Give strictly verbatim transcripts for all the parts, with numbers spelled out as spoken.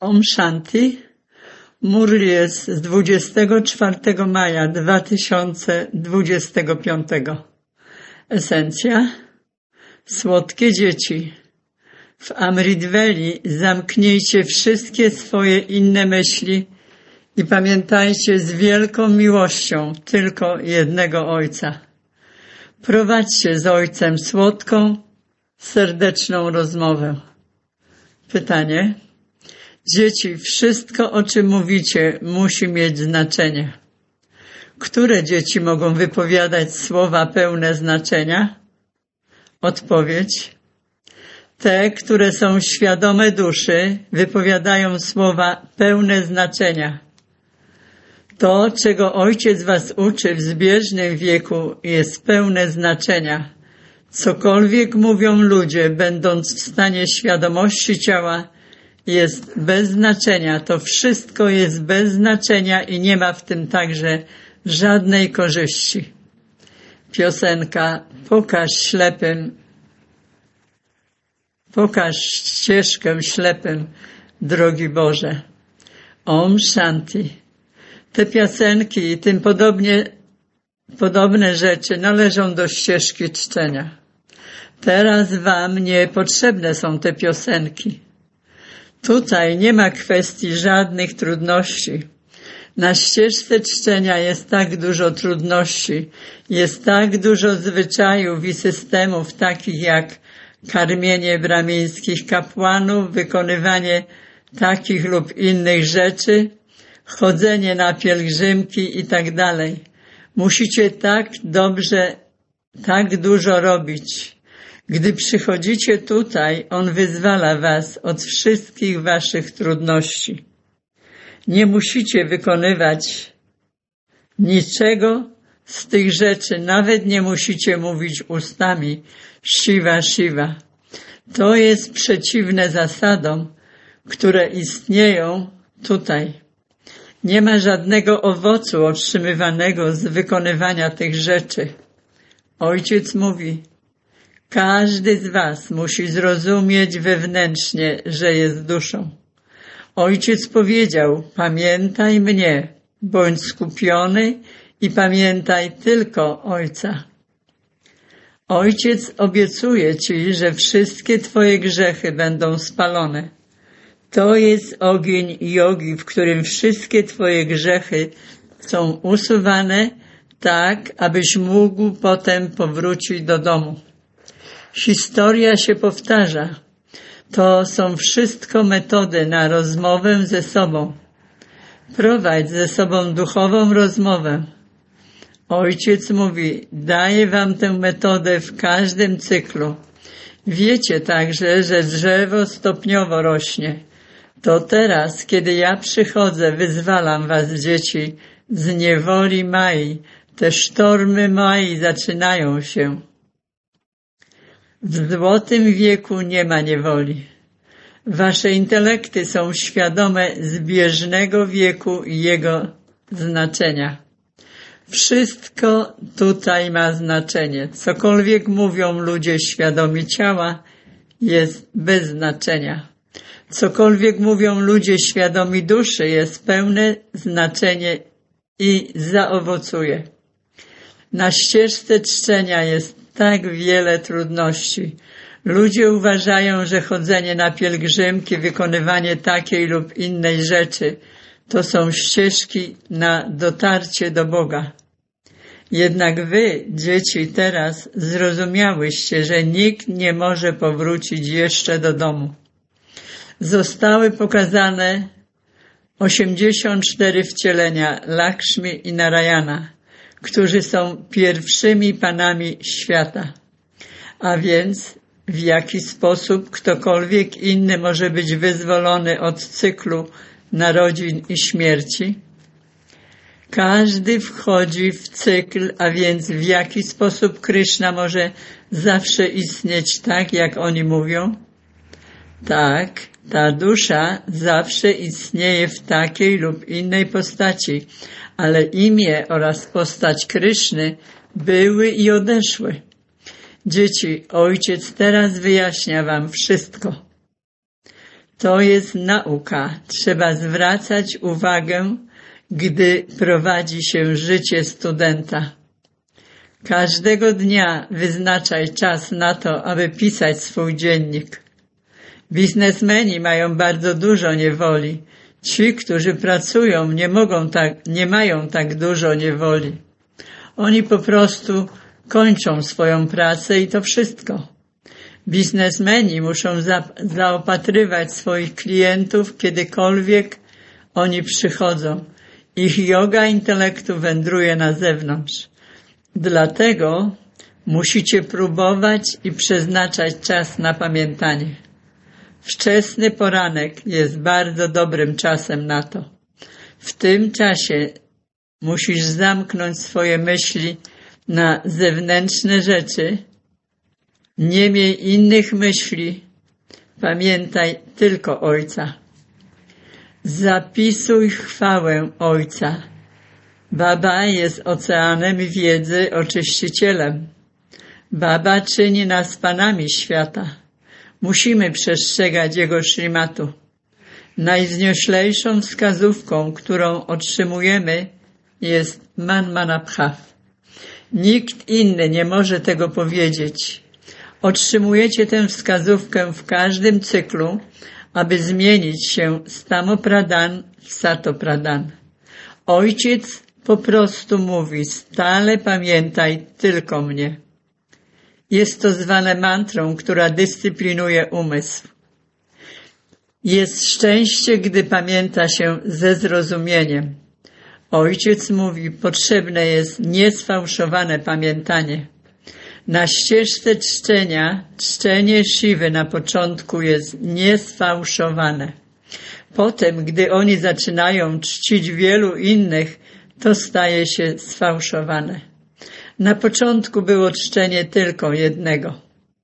Om Shanti. Murli jest z dwudziestego czwartego maja dwa tysiące dwudziestego piątego. Esencja. Słodkie dzieci. W Amritveli zamknijcie wszystkie swoje inne myśli i pamiętajcie z wielką miłością tylko jednego Ojca. Prowadźcie z Ojcem słodką, serdeczną rozmowę. Pytanie. Dzieci, wszystko, o czym mówicie, musi mieć znaczenie. Które dzieci mogą wypowiadać słowa pełne znaczenia? Odpowiedź. Te, które są świadome duszy, wypowiadają słowa pełne znaczenia. To, czego Ojciec was uczy w zbieżnym wieku, jest pełne znaczenia. Cokolwiek mówią ludzie, będąc w stanie świadomości ciała, jest bez znaczenia. To wszystko jest bez znaczenia i nie ma w tym także żadnej korzyści. Piosenka Pokaż ślepym, pokaż ścieżkę ślepym, drogi Boże. Om Shanti. Te piosenki i tym podobnie, podobne rzeczy należą do ścieżki czczenia. Teraz wam niepotrzebne są te piosenki. Tutaj nie ma kwestii żadnych trudności. Na ścieżce czczenia jest tak dużo trudności, jest tak dużo zwyczajów i systemów takich jak karmienie brahmińskich kapłanów, wykonywanie takich lub innych rzeczy, chodzenie na pielgrzymki i tak dalej. Musicie tak dobrze, tak dużo robić. Gdy przychodzicie tutaj, On wyzwala was od wszystkich waszych trudności. Nie musicie wykonywać niczego z tych rzeczy, nawet nie musicie mówić ustami Shiva, Shiva. To jest przeciwne zasadom, które istnieją tutaj. Nie ma żadnego owocu otrzymywanego z wykonywania tych rzeczy. Ojciec mówi, każdy z was musi zrozumieć wewnętrznie, że jest duszą. Ojciec powiedział, pamiętaj mnie, bądź skupiony i pamiętaj tylko Ojca. Ojciec obiecuje ci, że wszystkie twoje grzechy będą spalone. To jest ogień jogi, w którym wszystkie twoje grzechy są usuwane tak, abyś mógł potem powrócić do domu. Historia się powtarza. To są wszystko metody na rozmowę ze sobą. Prowadź ze sobą duchową rozmowę. Ojciec mówi, daję wam tę metodę w każdym cyklu. Wiecie także, że drzewo stopniowo rośnie. To teraz, kiedy ja przychodzę, wyzwalam was, dzieci, z niewoli Mai. Te sztormy Mai zaczynają się. W złotym wieku nie ma niewoli. Wasze intelekty są świadome zbieżnego wieku i jego znaczenia. Wszystko tutaj ma znaczenie. Cokolwiek mówią ludzie świadomi ciała, jest bez znaczenia. Cokolwiek mówią ludzie świadomi duszy, jest pełne znaczenie i zaowocuje. Na ścieżce czczenia jest tak wiele trudności. Ludzie uważają, że chodzenie na pielgrzymki, wykonywanie takiej lub innej rzeczy to są ścieżki na dotarcie do Boga. Jednak wy, dzieci, teraz zrozumiałyście, że nikt nie może powrócić jeszcze do domu. Zostały pokazane osiemdziesiąt cztery wcielenia Lakshmi i Narayana, którzy są pierwszymi panami świata. A więc w jaki sposób ktokolwiek inny może być wyzwolony od cyklu narodzin i śmierci? Każdy wchodzi w cykl, a więc w jaki sposób Kryszna może zawsze istnieć tak, jak oni mówią? Tak, ta dusza zawsze istnieje w takiej lub innej postaci, ale imię oraz postać Kryszny były i odeszły. Dzieci, Ojciec teraz wyjaśnia wam wszystko. To jest nauka. Trzeba zwracać uwagę, gdy prowadzi się życie studenta. Każdego dnia wyznaczaj czas na to, aby pisać swój dziennik. Biznesmeni mają bardzo dużo niewoli. Ci, którzy pracują, nie mogą tak, nie mają tak dużo niewoli. Oni po prostu kończą swoją pracę i to wszystko. Biznesmeni muszą za, zaopatrywać swoich klientów, kiedykolwiek oni przychodzą. Ich joga intelektu wędruje na zewnątrz. Dlatego musicie próbować i przeznaczać czas na pamiętanie. Wczesny poranek jest bardzo dobrym czasem na to. W tym czasie musisz zamknąć swoje myśli na zewnętrzne rzeczy. Nie miej innych myśli. Pamiętaj tylko Ojca. Zapisuj chwałę Ojca. Baba jest oceanem wiedzy, oczyścicielem. Baba czyni nas panami świata. Musimy przestrzegać Jego szrimatu. Najwznioślejszą wskazówką, którą otrzymujemy, jest Man Manabhav. Nikt inny nie może tego powiedzieć. Otrzymujecie tę wskazówkę w każdym cyklu, aby zmienić się z Tamo Pradhan w Sato Pradhan. Ojciec po prostu mówi, stale pamiętaj tylko mnie. Jest to zwane mantrą, która dyscyplinuje umysł. Jest szczęście, gdy pamięta się ze zrozumieniem. Ojciec mówi, potrzebne jest niesfałszowane pamiętanie. Na ścieżce czczenia, czczenie Siwy na początku jest niesfałszowane. Potem, gdy oni zaczynają czcić wielu innych, to staje się sfałszowane. Na początku było czczenie tylko jednego.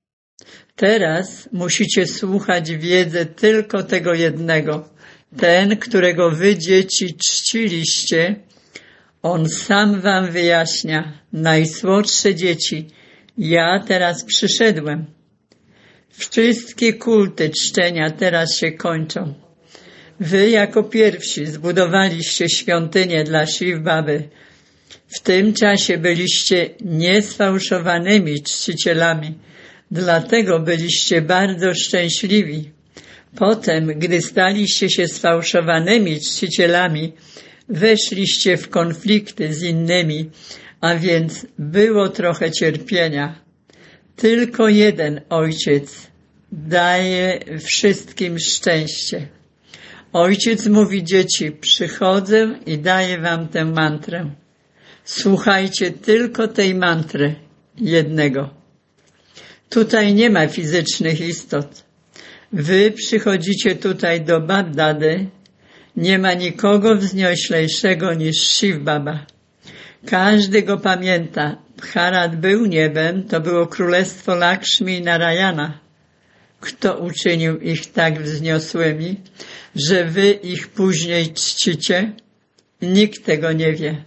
Teraz musicie słuchać wiedzy tylko tego jednego. Ten, którego wy, dzieci, czciliście, on sam wam wyjaśnia. Najsłodsze dzieci, ja teraz przyszedłem. Wszystkie kulty czczenia teraz się kończą. Wy jako pierwsi zbudowaliście świątynię dla Shiv Baby. W tym czasie byliście niesfałszowanymi czcicielami, dlatego byliście bardzo szczęśliwi. Potem, gdy staliście się sfałszowanymi czcicielami, weszliście w konflikty z innymi, a więc było trochę cierpienia. Tylko jeden Ojciec daje wszystkim szczęście. Ojciec mówi, dzieci, przychodzę i daję wam tę mantrę. Słuchajcie tylko tej mantry, jednego. Tutaj nie ma fizycznych istot. Wy przychodzicie tutaj do Bab-Dady. Nie ma nikogo wznioślejszego niż Shiv Baba. Każdy go pamięta. Bharat był niebem, to było królestwo Lakshmi i Narayana. Kto uczynił ich tak wzniosłymi, że wy ich później czcicie? Nikt tego nie wie.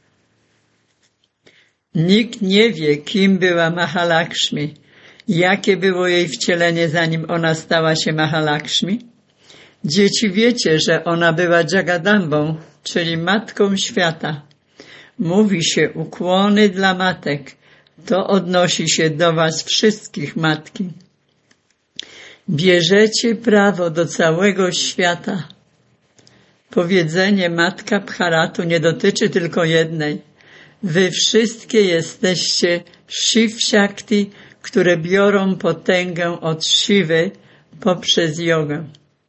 Nikt nie wie, kim była Mahalakshmi, jakie było jej wcielenie, zanim ona stała się Mahalakshmi. Dzieci, wiecie, że ona była Jagadambą, czyli Matką Świata. Mówi się ukłony dla matek. To odnosi się do was wszystkich, matki. Bierzecie prawo do całego świata. Powiedzenie Matka Bharatu nie dotyczy tylko jednej. Wy wszystkie jesteście Shiv Shakti, które biorą potęgę od Shivy poprzez jogę.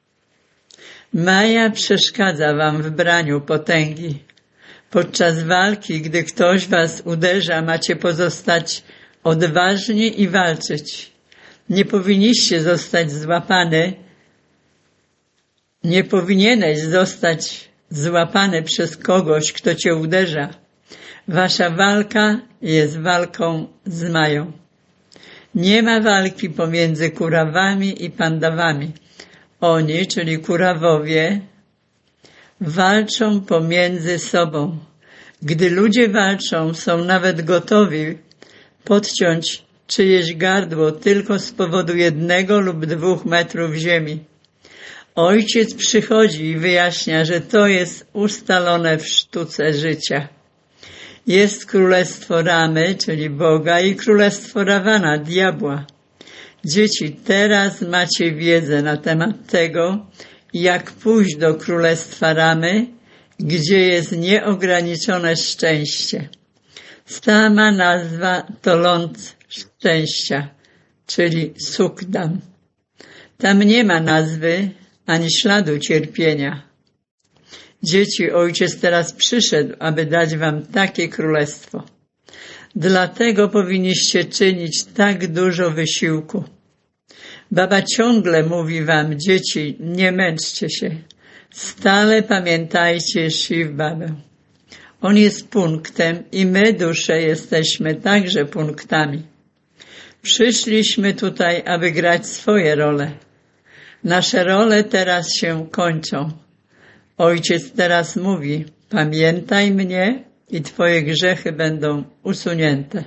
Maja przeszkadza wam w braniu potęgi. Podczas walki, gdy ktoś was uderza, macie pozostać odważni i walczyć. Nie powinniście zostać złapany, nie powinieneś zostać złapany przez kogoś, kto cię uderza. Wasza walka jest walką z Mają. Nie ma walki pomiędzy Kurawami i Pandawami. Oni, czyli Kurawowie, walczą pomiędzy sobą. Gdy ludzie walczą, są nawet gotowi podciąć czyjeś gardło tylko z powodu jednego lub dwóch metrów ziemi. Ojciec przychodzi i wyjaśnia, że to jest ustalone w sztuce życia. Jest królestwo Ramy, czyli Boga, i królestwo Rawana, diabła. Dzieci, teraz macie wiedzę na temat tego, jak pójść do królestwa Ramy, gdzie jest nieograniczone szczęście. Sama nazwa to ląd szczęścia, czyli Sukdam. Tam nie ma nazwy ani śladu cierpienia. Dzieci, Ojciec teraz przyszedł, aby dać wam takie królestwo. Dlatego powinniście czynić tak dużo wysiłku. Baba ciągle mówi wam, dzieci, nie męczcie się. Stale pamiętajcie Shiv Babę. On jest punktem i my, dusze, jesteśmy także punktami. Przyszliśmy tutaj, aby grać swoje role. Nasze role teraz się kończą. Ojciec teraz mówi, pamiętaj mnie i twoje grzechy będą usunięte.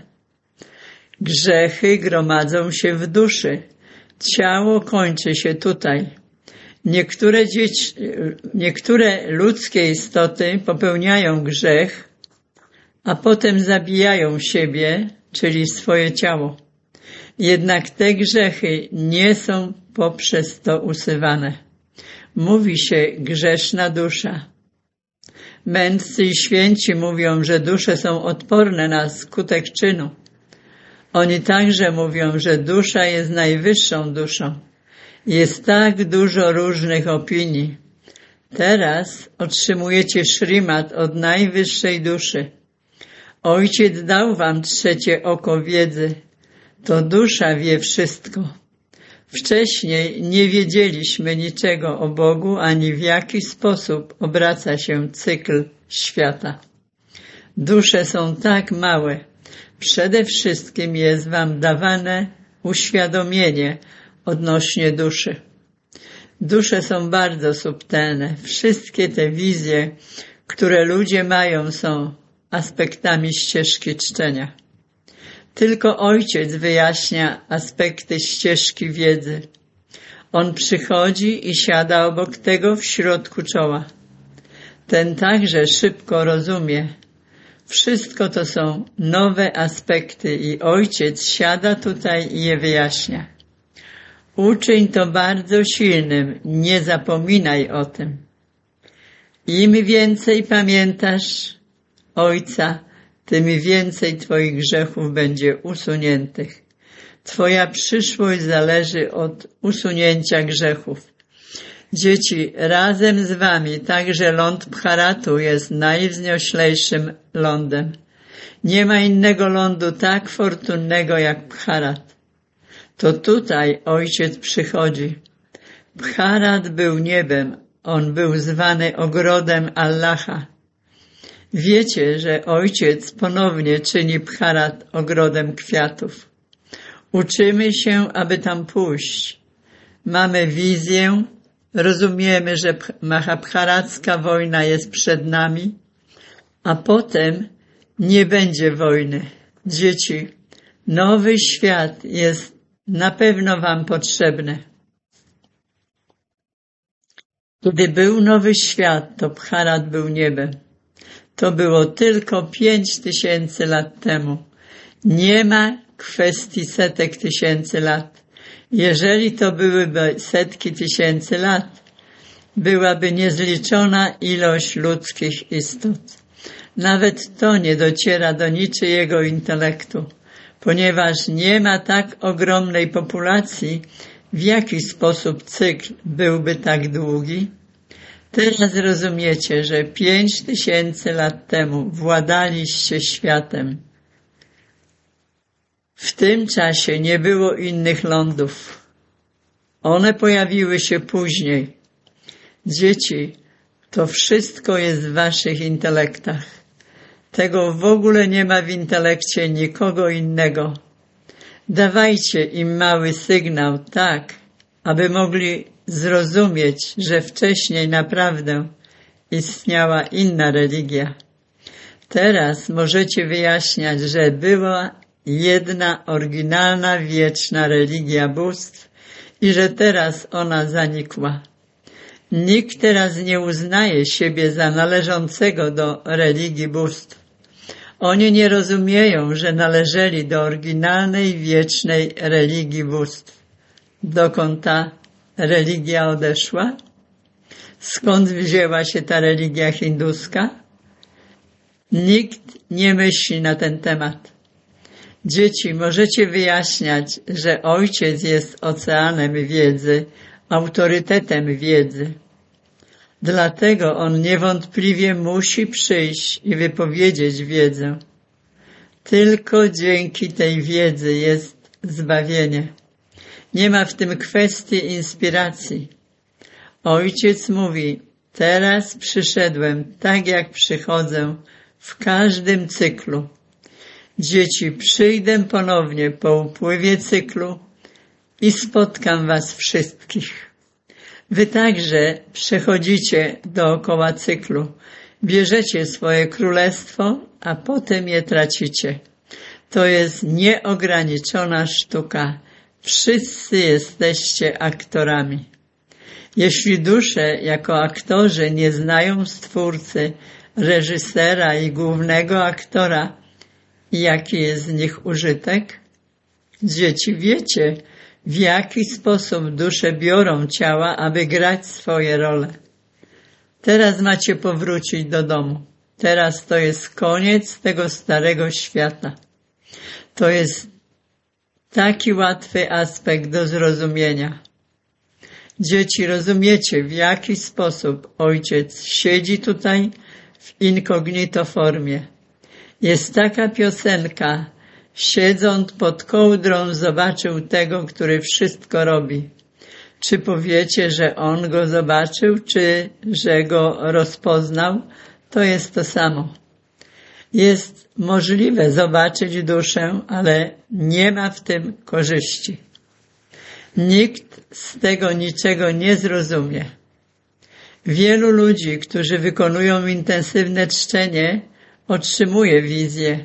Grzechy gromadzą się w duszy. Ciało kończy się tutaj. Niektóre dzieci, niektóre ludzkie istoty popełniają grzech, a potem zabijają siebie, czyli swoje ciało. Jednak te grzechy nie są poprzez to usuwane. Mówi się grzeszna dusza. Mędrcy i święci mówią, że dusze są odporne na skutek czynu. Oni także mówią, że dusza jest najwyższą duszą. Jest tak dużo różnych opinii. Teraz otrzymujecie szrimat od najwyższej duszy. Ojciec dał wam trzecie oko wiedzy. To dusza wie wszystko. Wcześniej nie wiedzieliśmy niczego o Bogu, ani w jaki sposób obraca się cykl świata. Dusze są tak małe. Przede wszystkim jest wam dawane uświadomienie odnośnie duszy. Dusze są bardzo subtelne. Wszystkie te wizje, które ludzie mają, są aspektami ścieżki czczenia. Tylko Ojciec wyjaśnia aspekty ścieżki wiedzy. On przychodzi i siada obok tego w środku czoła. Ten także szybko rozumie. Wszystko to są nowe aspekty i Ojciec siada tutaj i je wyjaśnia. Uczyń to bardzo silnym, nie zapominaj o tym. Im więcej pamiętasz Ojca, tym więcej twoich grzechów będzie usuniętych. Twoja przyszłość zależy od usunięcia grzechów. Dzieci, razem z wami także ląd Bharatu jest najwznioślejszym lądem. Nie ma innego lądu tak fortunnego jak Bharat. To tutaj Ojciec przychodzi. Bharat był niebem, on był zwany ogrodem Allaha. Wiecie, że Ojciec ponownie czyni Bharat ogrodem kwiatów. Uczymy się, aby tam pójść. Mamy wizję, rozumiemy, że Mahabharacka wojna jest przed nami, a potem nie będzie wojny. Dzieci, nowy świat jest na pewno wam potrzebny. Kiedy był nowy świat, to Bharat był niebem. To było tylko pięć tysięcy lat temu. Nie ma kwestii setek tysięcy lat. Jeżeli to byłyby setki tysięcy lat, byłaby niezliczona ilość ludzkich istot. Nawet to nie dociera do niczyjego intelektu, ponieważ nie ma tak ogromnej populacji, w jaki sposób cykl byłby tak długi. Teraz rozumiecie, że pięć tysięcy lat temu władaliście światem. W tym czasie nie było innych lądów. One pojawiły się później. Dzieci, to wszystko jest w waszych intelektach. Tego w ogóle nie ma w intelekcie nikogo innego. Dawajcie im mały sygnał, tak, aby mogli zrozumieć, że wcześniej naprawdę istniała inna religia. Teraz możecie wyjaśniać, że była jedna oryginalna, wieczna religia bóstw i że teraz ona zanikła. Nikt teraz nie uznaje siebie za należącego do religii bóstw. Oni nie rozumieją, że należeli do oryginalnej, wiecznej religii bóstw. Dokąd ta religia odeszła? Skąd wzięła się ta religia hinduska? Nikt nie myśli na ten temat. Dzieci, możecie wyjaśniać, że Ojciec jest oceanem wiedzy, autorytetem wiedzy. Dlatego On niewątpliwie musi przyjść i wypowiedzieć wiedzę. Tylko dzięki tej wiedzy jest zbawienie. Nie ma w tym kwestii inspiracji. Ojciec mówi, teraz przyszedłem tak jak przychodzę w każdym cyklu. Dzieci, przyjdę ponownie po upływie cyklu i spotkam was wszystkich. Wy także przechodzicie dookoła cyklu, bierzecie swoje królestwo, a potem je tracicie. To jest nieograniczona sztuka. Wszyscy jesteście aktorami. Jeśli dusze jako aktorzy nie znają Stwórcy, reżysera i głównego aktora, jaki jest z nich użytek? Dzieci, wiecie, w jaki sposób dusze biorą ciała, aby grać swoje role. Teraz macie powrócić do domu. Teraz to jest koniec tego starego świata. To jest taki łatwy aspekt do zrozumienia. Dzieci, rozumiecie, w jaki sposób Ojciec siedzi tutaj w incognito formie. Jest taka piosenka, siedząc pod kołdrą zobaczył tego, który wszystko robi. Czy powiecie, że On go zobaczył, czy że go rozpoznał? To jest to samo. Jest możliwe zobaczyć duszę, ale nie ma w tym korzyści. Nikt z tego niczego nie zrozumie. Wielu ludzi, którzy wykonują intensywne czczenie, otrzymuje wizję.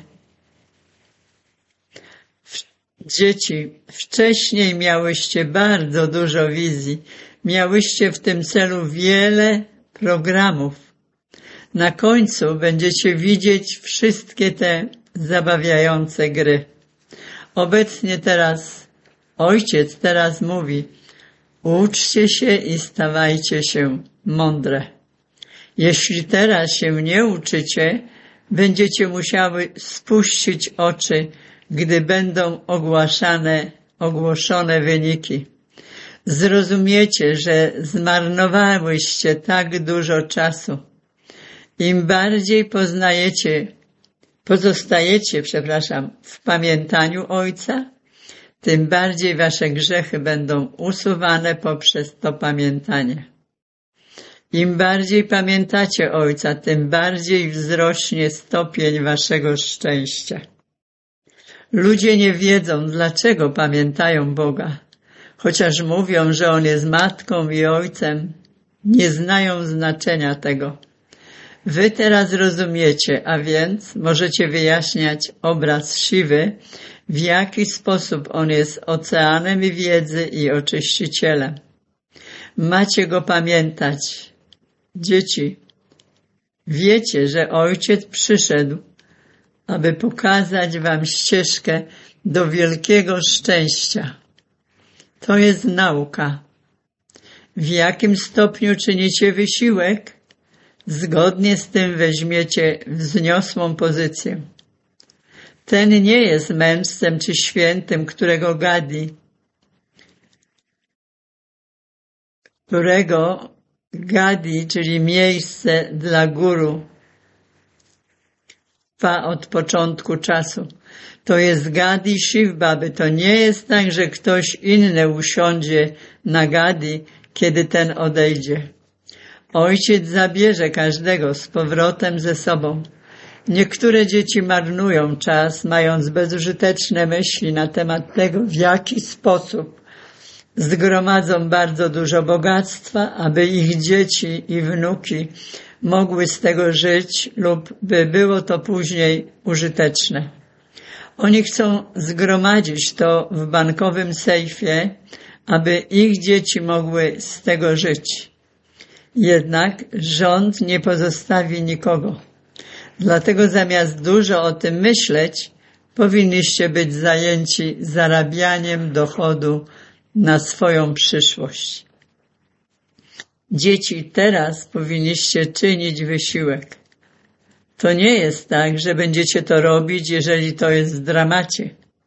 Dzieci, wcześniej miałyście bardzo dużo wizji. Miałyście w tym celu wiele programów. Na końcu będziecie widzieć wszystkie te zabawiające gry. Obecnie teraz Ojciec teraz mówi, uczcie się i stawajcie się mądre. Jeśli teraz się nie uczycie, będziecie musiały spuścić oczy, gdy będą ogłaszane, ogłoszone wyniki. Zrozumiecie, że zmarnowałyście tak dużo czasu. Im bardziej poznajecie, pozostajecie, przepraszam, w pamiętaniu Ojca, tym bardziej wasze grzechy będą usuwane poprzez to pamiętanie. Im bardziej pamiętacie Ojca, tym bardziej wzrośnie stopień waszego szczęścia. Ludzie nie wiedzą, dlaczego pamiętają Boga. Chociaż mówią, że On jest matką i ojcem, nie znają znaczenia tego. Wy teraz rozumiecie, a więc możecie wyjaśniać obraz Siwy, w jaki sposób On jest oceanem wiedzy i oczyścicielem. Macie Go pamiętać. Dzieci, wiecie, że Ojciec przyszedł, aby pokazać wam ścieżkę do wielkiego szczęścia. To jest nauka. W jakim stopniu czynicie wysiłek? Zgodnie z tym weźmiecie wzniosłą pozycję. Ten nie jest mędrcem czy świętym, którego Gadi, którego Gadi, czyli miejsce dla guru, trwa od początku czasu. To jest Gadi Shiv Baby. To nie jest tak, że ktoś inny usiądzie na Gadi, kiedy ten odejdzie. Ojciec zabierze każdego z powrotem ze sobą. Niektóre dzieci marnują czas, mając bezużyteczne myśli na temat tego, w jaki sposób zgromadzą bardzo dużo bogactwa, aby ich dzieci i wnuki mogły z tego żyć lub by było to później użyteczne. Oni chcą zgromadzić to w bankowym sejfie, aby ich dzieci mogły z tego żyć. Jednak rząd nie pozostawi nikogo. Dlatego zamiast dużo o tym myśleć, powinniście być zajęci zarabianiem dochodu na swoją przyszłość. Dzieci, teraz powinniście czynić wysiłek. To nie jest tak, że będziecie to robić, jeżeli to jest w dramacie.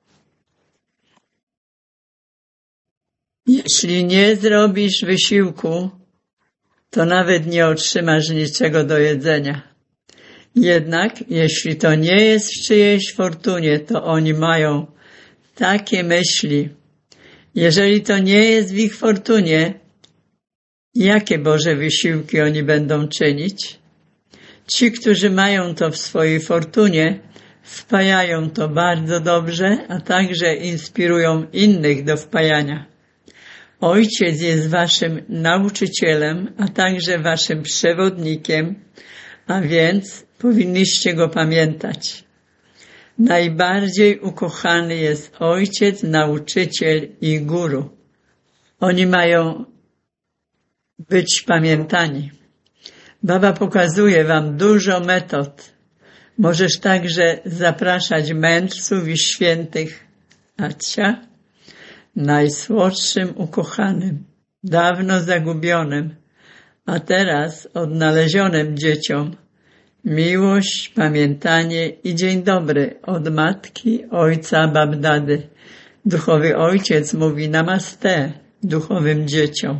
Jeśli nie zrobisz wysiłku, to nawet nie otrzymasz niczego do jedzenia. Jednak jeśli to nie jest w czyjejś fortunie, to oni mają takie myśli. Jeżeli to nie jest w ich fortunie, jakie Boże wysiłki oni będą czynić? Ci, którzy mają to w swojej fortunie, wpajają to bardzo dobrze, a także inspirują innych do wpajania. Ojciec jest waszym nauczycielem, a także waszym przewodnikiem, a więc powinniście go pamiętać. Najbardziej ukochany jest ojciec, nauczyciel i guru. Oni mają być pamiętani. Baba pokazuje wam dużo metod. Możesz także zapraszać mędrców i świętych. Acia, najsłodszym ukochanym, dawno zagubionym, a teraz odnalezionym dzieciom, miłość, pamiętanie i dzień dobry od matki, ojca, babdady. Duchowy ojciec mówi namaste duchowym dzieciom.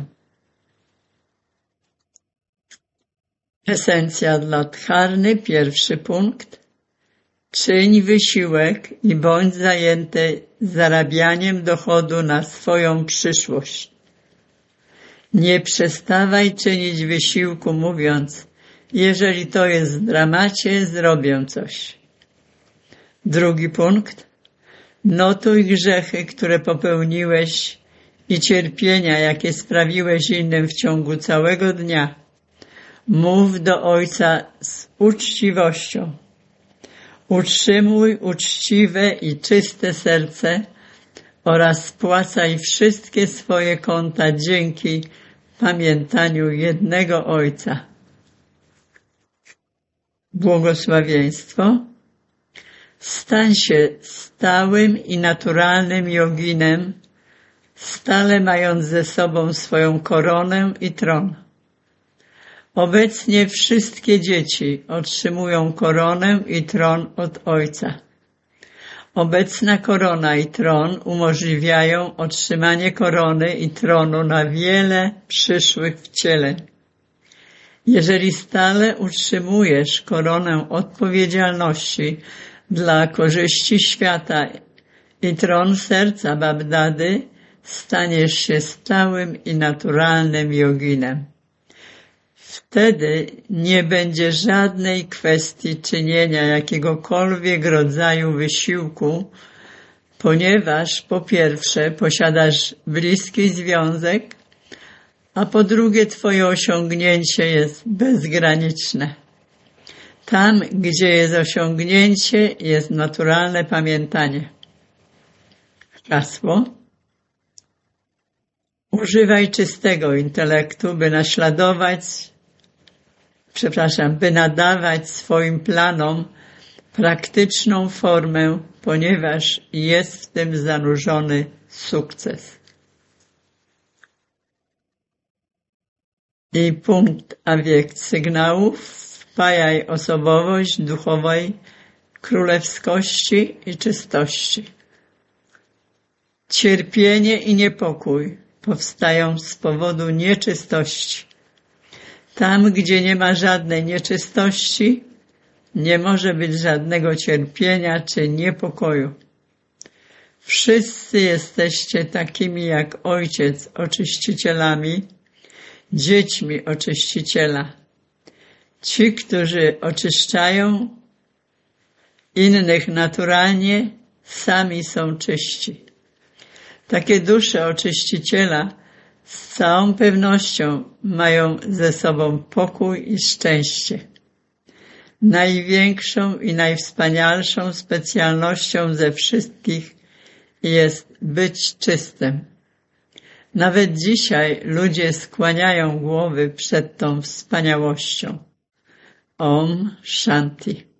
Esencja dla dharny, pierwszy punkt. Czyń wysiłek i bądź zajęty zarabianiem dochodu na swoją przyszłość. Nie przestawaj czynić wysiłku, mówiąc, jeżeli to jest w dramacie, zrobię coś. Drugi punkt. Notuj grzechy, które popełniłeś i cierpienia, jakie sprawiłeś innym w ciągu całego dnia. Mów do Ojca z uczciwością. Utrzymuj uczciwe i czyste serce oraz spłacaj wszystkie swoje konta dzięki pamiętaniu jednego Ojca. Błogosławieństwo. Stań się stałym i naturalnym joginem, stale mając ze sobą swoją koronę i tron. Obecnie wszystkie dzieci otrzymują koronę i tron od Ojca. Obecna korona i tron umożliwiają otrzymanie korony i tronu na wiele przyszłych wcieleń. Jeżeli stale utrzymujesz koronę odpowiedzialności dla korzyści świata i tron serca Babdady, staniesz się stałym i naturalnym joginem. Wtedy nie będzie żadnej kwestii czynienia jakiegokolwiek rodzaju wysiłku, ponieważ po pierwsze posiadasz bliski związek, a po drugie twoje osiągnięcie jest bezgraniczne. Tam, gdzie jest osiągnięcie, jest naturalne pamiętanie. Hasło. Używaj czystego intelektu, by naśladować, przepraszam, by nadawać swoim planom praktyczną formę, ponieważ jest w tym zanurzony sukces. I punkt awiekt sygnałów. Wpajaj osobowość duchowej królewskości i czystości. Cierpienie i niepokój powstają z powodu nieczystości. Tam, gdzie nie ma żadnej nieczystości, nie może być żadnego cierpienia czy niepokoju. Wszyscy jesteście takimi jak Ojciec oczyścicielami, dziećmi oczyściciela. Ci, którzy oczyszczają innych naturalnie, sami są czyści. Takie dusze oczyściciela z całą pewnością mają ze sobą pokój i szczęście. Największą i najwspanialszą specjalnością ze wszystkich jest być czystym. Nawet dzisiaj ludzie skłaniają głowy przed tą wspaniałością. Om Shanti.